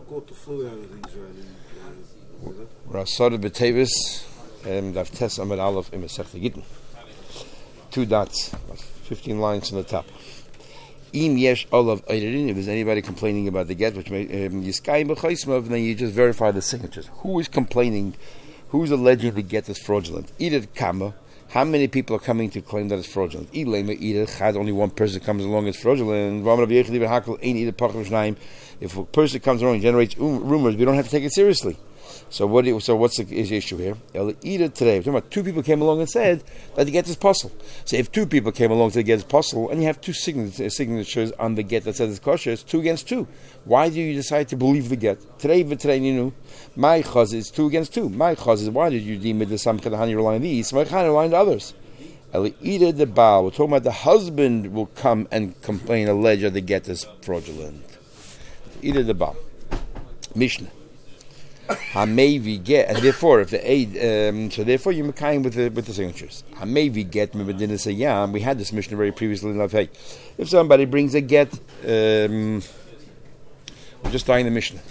got the flu out of the Israeli. Rasad b'tevis, Daf Tes Amud Aleph in Masechta Gittin. 2 dots, 15 lines from the top. Im yesh olav eirin. If there's anybody complaining about the get, which may yiskayim b'chaismav, then you just verify the signatures. Who is complaining? Who's alleging the get is fraudulent? Either kama. How many people are coming to claim that it's fraudulent? Only one person comes along as fraudulent. If a person comes along and generates rumors, we don't have to take it seriously. So what's the issue here? Today, we're talking about 2 people came along and said that the get is possible. So if 2 people came along to the get is possible, and you have 2 signatures on the get that says it's kosher, it's 2 against 2. Why do you decide to believe the get? Today, my chaz is 2 against 2. My chaz is, why did you deem it the samchet hani rely on these? My chana rely on others. Either the Baal, we're talking about the husband will come and complain, allege that the get is fraudulent. Either the Baal. Mishnah. Hamevi get, and therefore, if the aid, so therefore you're mekayim with the signatures. Hamevi get mebedin sayam. We had this Mishnah very previously in Lavhei. If somebody brings a get, we're just starting the Mishnah.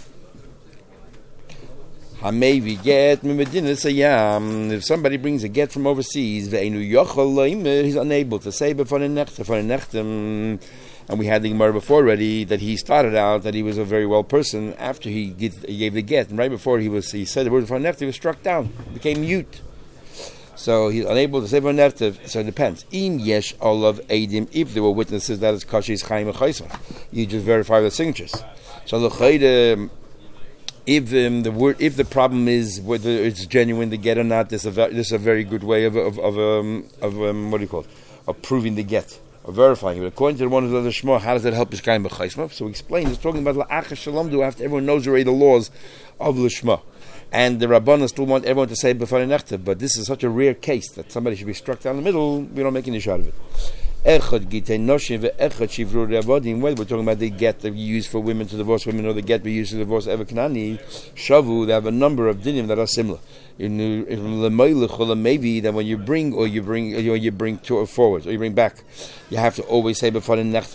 Hamevi get mebedin sayam. If somebody brings a get from overseas, ve'enu yochel he's unable to say before the necht. And we had the Gemara before already that he started out that he was a very well person after he gave the get, and right before he said the word for nefta, he was struck down, became mute. So he's unable to say for nefta. So it depends. Im yesh olav edim. If there were witnesses that it's kosher is chaim chaysa, you just verify the signatures. So the if the problem is whether it's genuine the get or not, this is a very good way of what do you call it? Of proving the get. Verifying it. According to the one who does the Shema, how does that help Yishkayim b'chaisma? So we explain, it's talking about la'achas shalom do after everyone knows already the laws of the Shema. And the Rabbanan still want everyone to say b'far nechta, but this is such a rare case that somebody should be struck down the middle, we don't make any issue out of it. Echad gitei noshim ve'echad shivru re'avodim, whether we're talking about the get that we use for women to divorce women or the get we use to divorce Ever Kanani, Shavu, they have a number of dinim that are similar. In maybe that when you bring to forward or you bring back, you have to always say before the necht.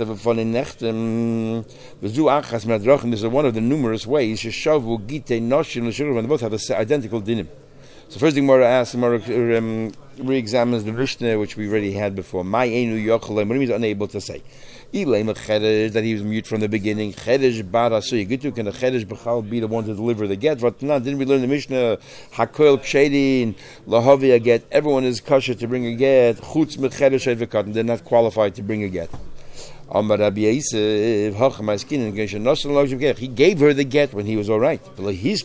This is one of the numerous ways. Shavu gitei noshim l'shuvah, when they both have the identical dinim. So first thing Mara asks, Mara re-examines the Mishnah, which we already had before. My enu yochel, what he was unable to say. That he was mute from the beginning. Chedesh barasu yigitu, can the chedesh b'chal be the one to deliver the get? But no, didn't we learn the Mishnah? Hakoil pshedin lahavi a get. Everyone is kosher to bring a get. Chutz mechedesh evekatan. They're not qualified to bring a get. He gave her the get when he was all right. But he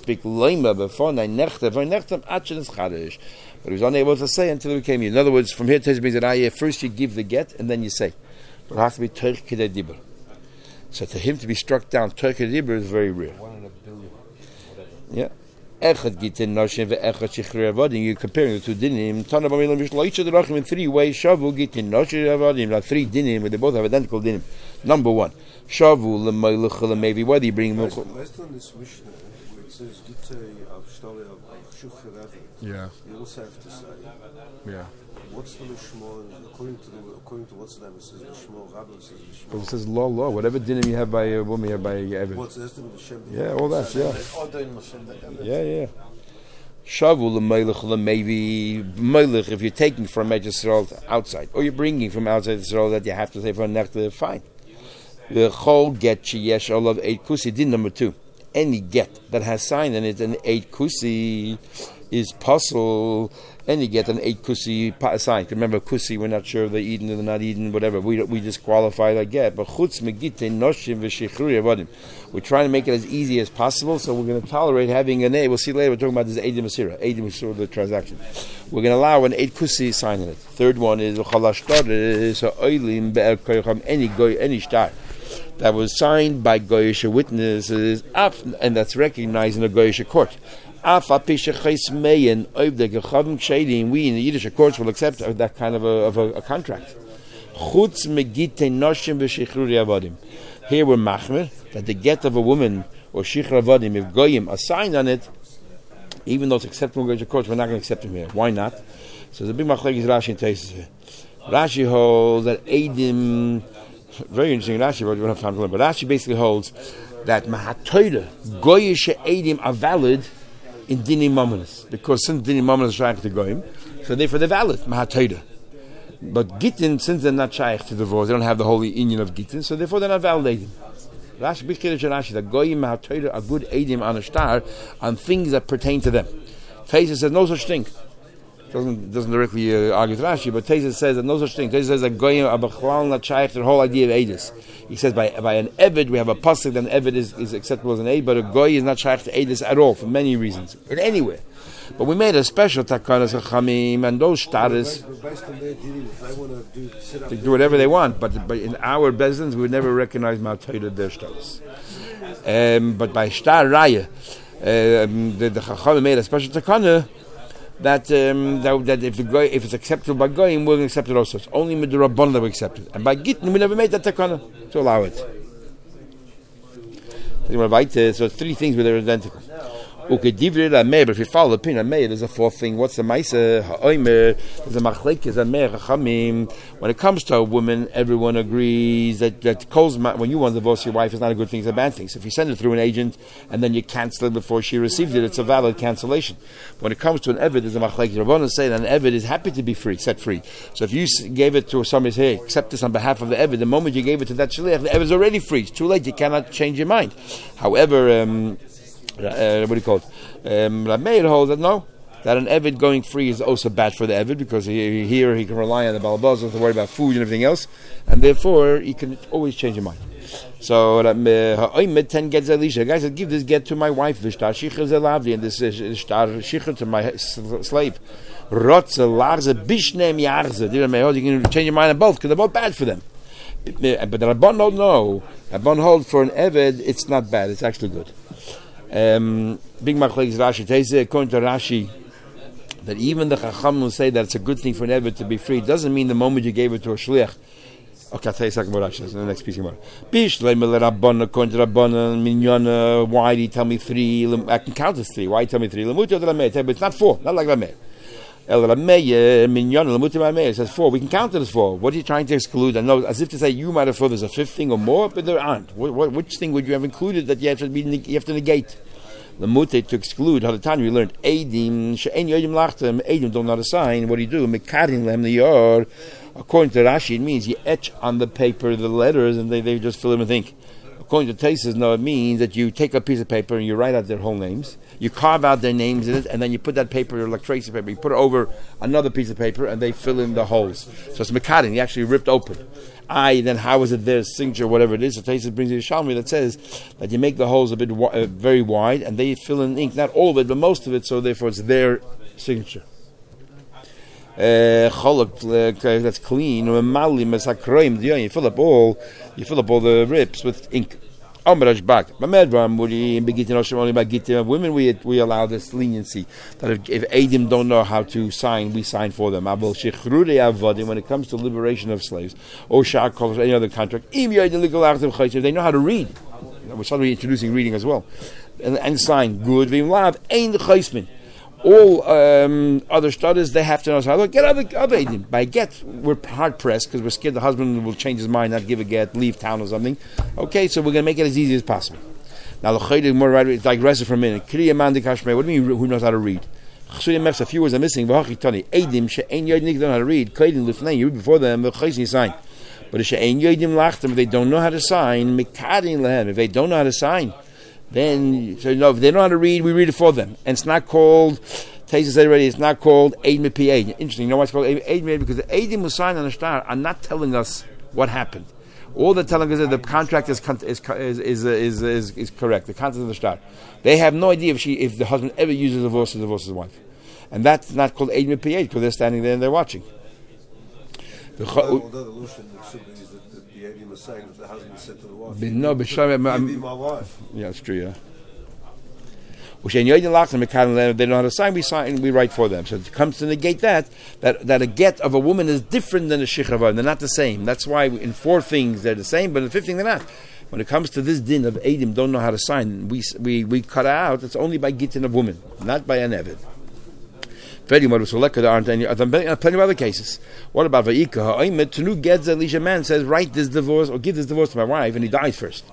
was unable to say until he became. In other words, from here to means that first you give the get and then you say. But it has to be Torch Kedei Dibur. So to him to be struck down, Torch Kedei Dibur is very rare. 1 in a billion. Yeah. Echad gitin noshim ve'echad shichrei avodim. You're comparing the 2 dinim. Tana b'milam yishlo each of the rachim in 3 ways. Shavu gitin noshim avodim. Like 3 dinim, but they both have identical dinim. Number 1, shavu l'mayluch l'mevi. Whether you bring Based on this Mishnah, where it says gitei av shtali av shucher avodim. Yeah. You also have to say. Yeah. What's the Lishma? According to what's the name? It says Lishma. Rabbi says Lishma. But it says law. Whatever dinim you have by a woman, you have by Evan. What's the estimate of Shem? Yeah, all that. Yeah. Shavu l'meilech l'mevi. Meilech, if you're taking from Yisrael outside, or you're bringing from outside Yisrael that you have to say for a nechta, fine. The whole get sheyesh olav 8 kusi. Din number 2. Any get that has sign in it an 8 kusi is possible. And you get an 8 kusi sign. Remember, kusi, we're not sure if they're eaten or they're not eaten, whatever. We disqualify that get. But chutz megite noshim v'shichrui avodim. We're trying to make it as easy as possible, so we're going to tolerate having an 8. We'll see later, we're talking about this Eidim Asira. Eidim Asira, the transaction. We're going to allow an 8 kusi sign in it. Third one is any star that was signed by Goyish witnesses, and that's recognized in a Goyish court. We in the Yiddish courts will accept that kind of a contract. Here we're machmer that the get of a woman or shichr avodim, if goyim are signed on it, even though it's acceptable in Goyish courts, we're not going to accept him here. Why not? So the big machlek is Rashi and Taisus here. Rashi holds that Eidim, very interesting Rashi, but we don't have time to learn. But Rashi basically holds that mahatoida goyish edim are valid in dinim mamonis, because since dinim mamonis are shaykh to goyim, so therefore they're valid mahatoida. But gittin, since they're not shaykh to divorce, they don't have the holy union of gittin, so therefore they're not validated. Rashi Rashi that goyim mahatoida are good edim on a star on things that pertain to them. Taisa says no such thing. Doesn't directly argue with Rashi, but Taisa says that no such thing. Taisa says that goyim abachlal not shaykh to the whole idea of edus. He says by an eved we have a pasuk that an eved is acceptable as an eid, but a goy is not shaykh to edus at all for many reasons. But anyway, but we made a special takanas achamim and those status to do whatever they want. But in our bezins we would never recognize ma'atayda their status. But by star raya, the chachamim made a special takana. That if it's acceptable by goyim, we'll accept it also. It's only with the rabbanon that we accept it, and by gittin we never made that takana to allow it. So three things where they're identical. But if you follow the opinion of Meir, there's a fourth thing. What's the Maisa? There's a machlekes and Meir Chachamim. When it comes to a woman, everyone agrees that when you want to divorce your wife, it's not a good thing; it's a bad thing. So if you send it through an agent and then you cancel it before she received it, it's a valid cancellation. When it comes to an eved, there's a machlekes. Rabbanan say that an eved is happy to be free, set free. So if you gave it to somebody, say, hey, accept this on behalf of the eved, the moment you gave it to that shliach, the eved is already free. It's too late; you cannot change your mind. However, what do you call it? Rameir holds that no, that an eved going free is also bad for the eved, because he can rely on the balabaz to worry about food and everything else, and therefore he can always change his mind. So ha'oimed 10 gets Elisha. Guy said, give this get to my wife, v'shtar shichur zelavdi, and this shtar shichur to my slave. Rotze larze bishnem yarze. You can change your mind on both because they're both bad for them. But the Rabban don't know. Rabban hold for an eved, it's not bad. It's actually good. Big machlekes Rashi Teise, according to Rashi, that even the Chacham will say that it's a good thing for an eved to be free. It doesn't mean the moment you gave it to a shliach. Okay, I'll tell you a second about Rashi. That's the next piece of more. According to Rabbanan, Minyana, why did he tell me 3? I can count as 3. Why did he tell me 3? But it's not 4, not like Rameh. It says 4. We can count it as 4. What are you trying to exclude? I know, as if to say you might have thought there's a 5th thing or more, but there aren't. Which thing would you have included that you have to negate? Lamute to exclude. How the time we learned Eidim she'en yodim lachtem. Eidim don't know how to sign. What do you do? Mekarin lem liyor. According to Rashi, it means you etch on the paper the letters and they just fill in with ink. According to Taisus, no, it means that you take a piece of paper and you write out their whole names. You carve out their names in it, and then you put that paper, like tracy paper, you put it over another piece of paper, and they fill in the holes. So it's mekarin, you actually ripped open. Then how is it their signature, whatever it is? So Taisus brings you a Shalmi that says that you make the holes a bit very wide, and they fill in ink, not all of it, but most of it, so therefore it's their signature. That's clean. You fill up all the rips with ink. Women, we allow this leniency that if Eidim don't know how to sign, we sign for them. When it comes to liberation of slaves, or any other contract, if they know how to read, we're suddenly introducing reading as well, and sign good. All other studies, they have to know how to get other Eidim. By get, we're hard pressed because we're scared the husband will change his mind, not give a get, leave town or something. Okay, so we're going to make it as easy as possible. Now the Chaydik more right, it's like rest for a minute. Kriya mandi kashmei. What do you mean? Who knows how to read? A few words are missing. Eidim she'en yodim don't know how to read. Kaidin lifnei, you read before them. You sign. But if she'en yodim lachtem, if they don't know how to sign, mekadin lehem. If they don't know how to sign, then, so if they know how to read, we read it for them. And it's not called, Taisa said already, it's not called Eid Mipi Eid. Interesting, you know why it's called Eid Mipi? Because the Eidim who signed on the star are not telling us what happened. All they're telling us is that the contract is correct, the content of the star. They have no idea if the husband ever uses divorce to divorce his wife. And that's not called Eid Mipi Eid, because they're standing there and they're watching. The illusion the Eidim was saying that the husband said to the wife, no, but be my wife. Yeah, it's true, yeah. They know how to sign, we write for them. So it comes to negate that a get of a woman is different than a shichava. They're not the same. That's why in 4 things they're the same, but in 5th thing they're not. When it comes to this din of Eidim don't know how to sign, we cut out, it's only by gittin of women, not by an eved. There aren't plenty of other cases. What about Vayika? Tenu gets Elisha man says, write this divorce or give this divorce to my wife, and he dies first.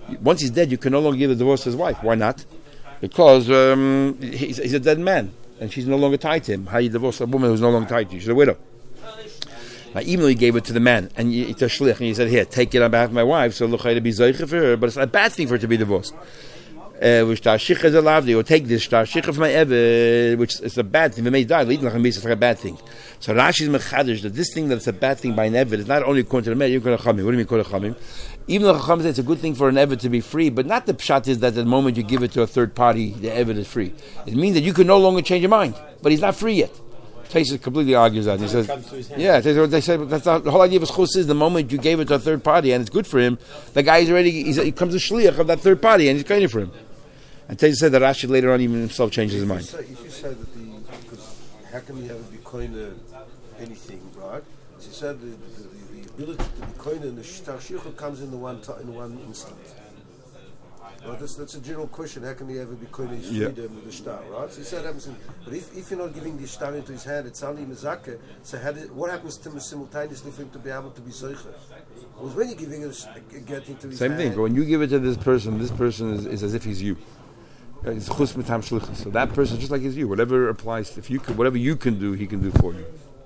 Once he's dead, you can no longer give the divorce to his wife. Why not? Because he's a dead man, and she's no longer tied to him. How you divorce a woman who's no longer tied to you? She's a widow. Now, even though he gave it to the man, and it's a shlich, and he said, here, take it on behalf of my wife, so look, to be zeicha for her, but it's not a bad thing for her to be divorced. Which Tashicha is allowed, or take this Tashicha from my Eved, which is a bad thing. If it may die, it's like a bad thing. So Rashi is mechadish that this thing that's a bad thing by an Eved is not only according to the Meir, even according to Chachamim. What do you mean according to Chachamim? Even though Chachamim say it's a good thing for an Eved to be free, but not the pshat is that the moment you give it to a third party, the Eved is free. It means that you can no longer change your mind, but he's not free yet. Taisus completely argues that. He says, yeah, they say that's not, the whole idea of schus is the moment you gave it to a third party and it's good for him, the guy is already, he becomes a shliach of that third party and he's kind for him. And Taisus said that Rashi later on even himself changes his mind. If you say that because how can you ever be koine anything, right? As you said, the ability to be koine and the shtar comes in one instant. Right? That's a general question. How can he ever be koine his freedom with the shtar, right? So he said, but if you're not giving the shtar into his hand, it's only mezakeh. So what happens to him simultaneously for him to be able to be zeicha? Because when you're giving a get into his hand, same thing. When you give it to this person is as if he's you. It's chus mitam shlichus. So that person, just like he's you, whatever applies, if you can, whatever you can do, he can do for you.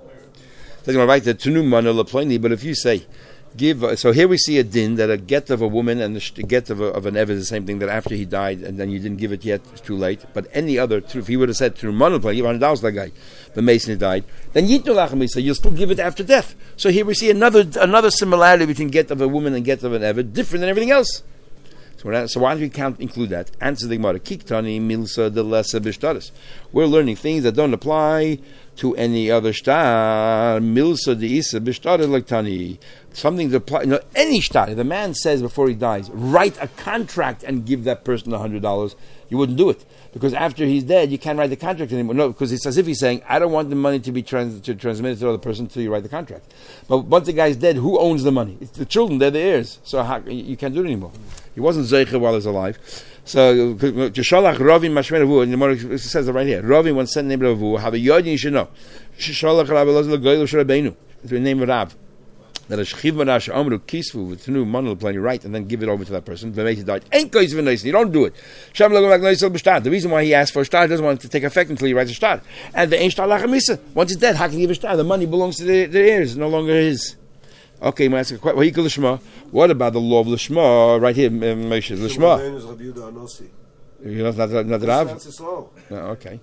But if you say, give, so here we see a din that a get of a woman and the get of an Eved is the same thing, that after he died and then you didn't give it yet, it's too late. But any other, if he would have said through monoplan, give $100 to that guy, the Mason died, then yitnu lachem, so you'll still give it after death. So here we see another similarity between get of a woman and get of an Eved, different than everything else. So why don't we include that? Answer the Gemara. Kiktani milsa de lesa b'shtaris. We're learning things that don't apply to any other shtar. Milsa de isa b'shtaris like tani. Something that applies. Any shtar. If the man says before he dies, write a contract and give that person $100, you wouldn't do it. Because after he's dead, you can't write the contract anymore. No, because it's as if he's saying, I don't want the money to be transmitted to the other person until you write the contract. But once the guy's dead, who owns the money? It's the children, they're the heirs. So you can't do it anymore. He wasn't zeicha while he's alive. So, Jeshalach Ravim Mashmeravu, and the Gemara says it right here. Ravim once sent the name of Ravu, have a yodin you should know. Jeshalach Rabbi Elazar L'Goyel Sherabeinu. It's the name of Rav. That a shchiv manash amru kisvu with new money plenty right, and then give it over to that person. The mate died. Ain't goes even nice. You don't do it. The reason why he asked for a shtar doesn't want it to take effect until he writes a shtar. And the ain't shtar lachamisa. Once he's dead, how can he give a shtar? The money belongs to the heirs. It's no longer his. Okay, I'm asking a question. What about the law of Lishma? Right here, Moshe. Lishma. You know, not Rav? Okay.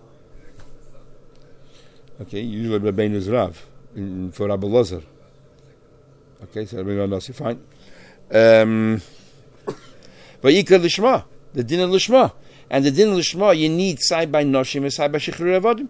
Okay, usually Rabbeinu is Rav for Rabbi Elazar. Okay, so Rabbeinu Nasi, fine. But Yikra Lishma, the din of Lishma. And the din of Lishma, you need side by Noshim and side by Shechir Avadim.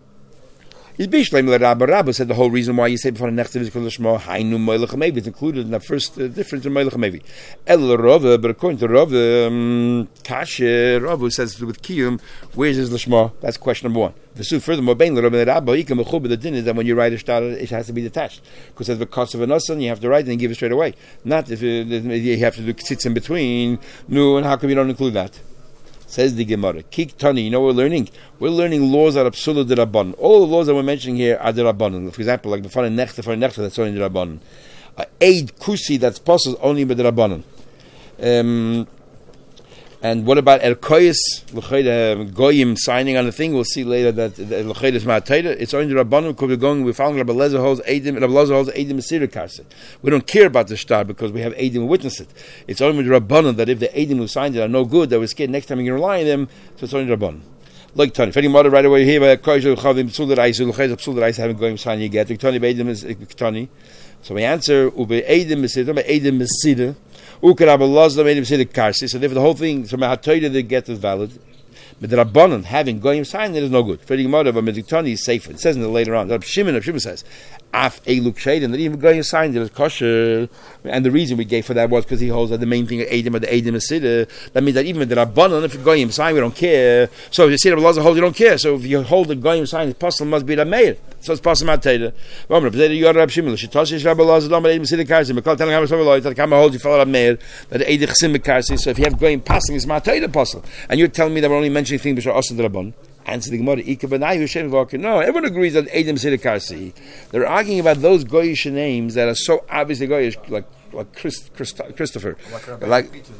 Rabba said the whole reason why you say before the next is because Lishma Hainu Moilach Hamevi. It's included in the first difference in Moilach Hamevi. El Rava, but according to Rava, Kasher, Rava says with Kiyum, where's his Lishma? That's question number one. Furthermore, the din is that when you write a shtar, it has to be detached. Because at the cost of an asan, you have to write it and give it straight away. Not if you have to do tzitz in between. No, and how come you don't include that? Says the Gemara. Kik Tani, you know what we're learning? We're learning laws that are absolute de Rabban. All the laws that we're mentioning here are de Rabban. For example, like the B'fana Nechta, that's only de Rabban. Aid Kusi, that's possible only by de Rabban. And what about Erkoyis, Goyim signing on the thing? We'll see later that L'chayda is Ma'atayda. It's only the Rabbanim because we're going, we found Rabbi Elazar holds Eidim Mesirah Karset. We don't care about the shtar because we have Eidim who witness it. It's only the Rabbanim that if the Eidim who signed it are no good, that we're scared next time you can rely on them, so it's only the Rabbanim. Like Tani, if any mother right away here, Koyis Chavim Psul the Reis, L'chayda Psul the Reis having Goyim sign you get. Tani Eidim is Tani. So we answer, Ube Eidim Mesirah, Eidim Mesirah. So therefore the whole thing from a the get is valid. But the Rabbanon having Goyim sign it is no good. Freddy Gemara but Medictani is safer. It says in the later on. Shimon says, Af Eluk Shadin, that even Goyim signed it is kosher. And the reason we gave for that was because he holds that the main thing of Eidim or the Eidim is Siddur. That means that even the Rabbanon, if Goyim sign, we don't care. So if you see the Rabbanon hold, you don't care. So if you hold the Goyim sign, the apostle must be the mayor. So it's possible not to you are Rab Shimon. She tosses Rabbi Elazar don't Eidim Siddur Karsi. But telling him that Kama hold you follow Rab Meir that Eidim Chsim Karsi. So if you have Goyim passing, it's not the apostle. And you're telling me that we're only mentioning things which are also the Rabban. Answer the Gemara. No, everyone agrees that Eidim Siddur Karsi. They're arguing about those Goyish names that are so obviously Goyish, like Christopher, like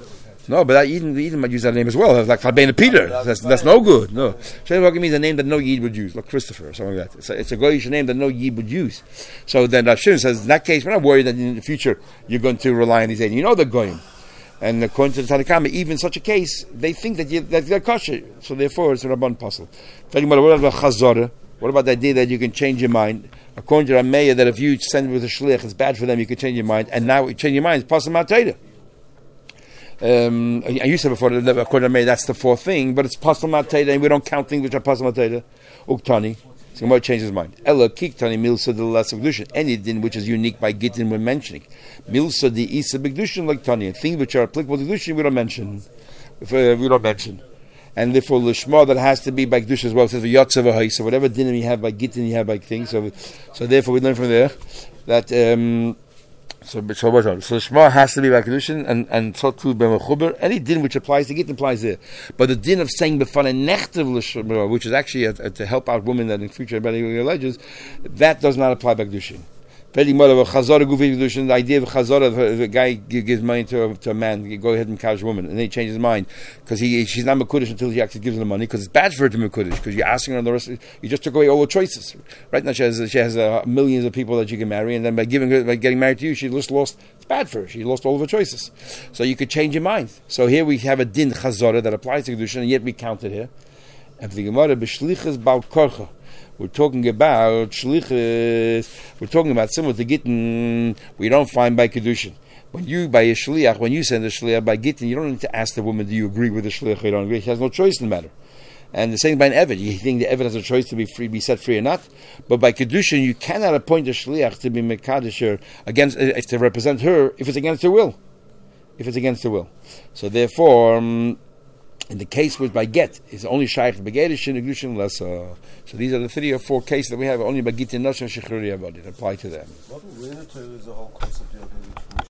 No, but Eden might use that name as well. Like Rabbeinu Peter. That's no good. No. Shem means a name that no Yid would use, like Christopher or something like that. It's a goyish name that no Yid would use. So then Rav Shimon says, in that case, we're not worried that in the future you're going to rely on these names. You know they're goyim. And according to the Tanakhama, even in such a case, they think that they're kosher. So therefore, it's a Rabban Pasal. What about Chazorah? What about the idea that you can change your mind? According to Rameya, that if you send with a shliach, it's bad for them, you can change your mind. And now you change your mind, it's Pasal Ma'atayda. You said before, according to Rameya, that's the fourth thing, but it's Pasal Ma'atayda, and we don't count things which are Pasal Ma'atayda. Uktani. So Gemara changes his mind. Ella kiktani milsa the less kedushin. Any din which is unique by gittin we're mentioning. Milsa the isa begdushin like tani. Things which are applicable to kedushin we don't mention. And therefore lishma that has to be by kedushin as well. It says v'yotzav v'hay. So whatever din you have by gittin, you have by things. So therefore we learn from there that So Shema has to be by kedushin, and so too b'mechuber. Any din which applies to gittin applies there. But the din of saying b'fana nechtev l'shema, which is actually to help out women that in future anybody alleges, that does not apply by kedushin. The idea of chazara, the guy gives money to a man, you go ahead and couch a woman, and then he changes his mind because she's not mekudesh until he actually gives her the money, because it's bad for her to be mekudesh, because you're asking her on the rest. You just took away all the choices. Right now she has millions of people that she can marry, and then by getting married to you, she just lost. It's bad for her. She lost all of her choices. So you could change your mind. So here we have a din chazara that applies to kedushin, and yet we count it here. And the Gemara b'shlichus bal korcha. We're talking about shlichus. We're talking about similar to gittin. We don't find by kedushin. When you by a shliach, when you send a shliach by gittin, you don't need to ask the woman, "Do you agree with the shliach?" Or you don't agree. She has no choice in the matter. And the same by an eved. You think the eved has a choice to be free, be set free or not. But by kedushin, you cannot appoint a shliach to be mekadosh against to represent her if it's against her will. If it's against her will. So therefore. In the case which by get is only shaykh begedishin negushin less. So these are the 3 or 4 cases that we have only by gittin noshon shechruri avod. It apply to them. What we learn is the whole concept of